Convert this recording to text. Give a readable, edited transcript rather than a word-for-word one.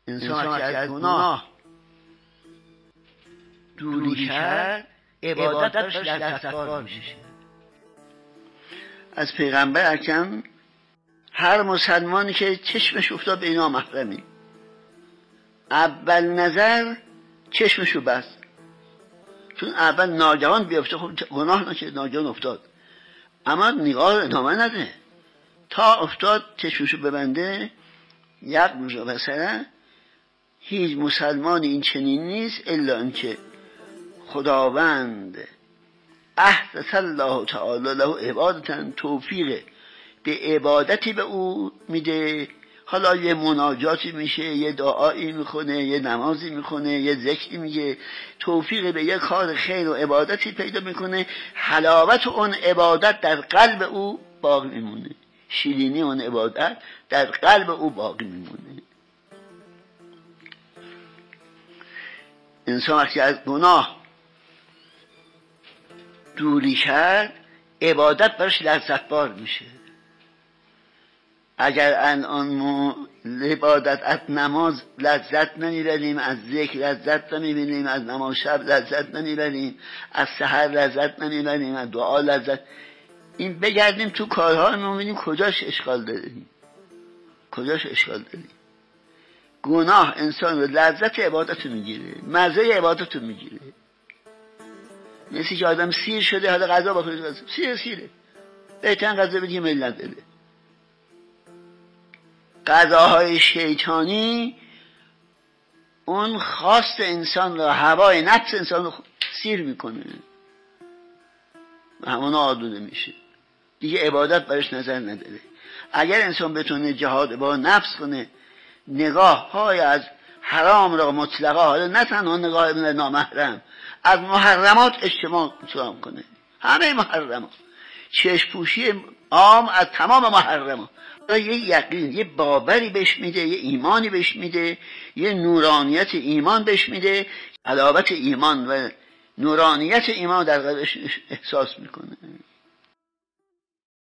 انسان وقتی از گناه دوری کرد عبادت برش لذت‌بار میشه. از پیغمبر اکرم هر مسلمانی که چشمش افتاد به این نامحرمی اول نظر چشمشو بست، چون اول ناگهان بیفته خب گناه نکرد، ناگهان افتاد، اما نگاه ادامه نده تا افتاد چشمشو ببنده. یک روز مثلا هیچ مسلمان این چنین نیست الا اینکه خداوند احدث الله تعالی له عبادتن، توفیق به عبادتی به او میده. حالا یه مناجاتی میشه، یه دعایی میخونه، یه نمازی میخونه، یه ذکری میگه، توفیق به یه کار خیر و عبادتی پیدا میکنه. حلاوت اون عبادت در قلب او باقی میمونه، شیرینی اون عبادت در قلب او باقی میمونه. انسان وقتی از گناه دوری کرد عبادت براش لذت‌بار میشه. اگر الان عبادت از نماز لذت نمیبریم، از ذکر لذت نمیبریم، از نماز شب لذت نمیبریم، از سحر لذت نمیبریم، از دعا لذت، این بگردیم تو کارها میبینیم کجاش اشکال داریم، کجاش اشکال داریم. گناه انسان رو لذت عبادت رو میگیره، مزه عبادت رو میگیره. مثل که آدم سیر شده، حالا غذا بخوره، سیره بهترین غذا بدیم ملت بده. غذاهای شیطانی اون خواست انسان رو، هوای نفس انسان رو سیر میکنه و همون آلوده میشه، دیگه عبادت برش نظر نداره. اگر انسان بتونه جهاد با نفس کنه، نگاه های از حرام را مطلقا، حالا نه تنها نگاه نامحرم، از محرمات اجتماع کنه، همه محرمات، چشم پوشی عام از تمام محرمات، یه یقین، یه باوری بهش میده، یه ایمانی بهش میده، یه نورانیت ایمان بهش میده، حلاوت ایمان و نورانیت ایمان در قلبش احساس میکنه.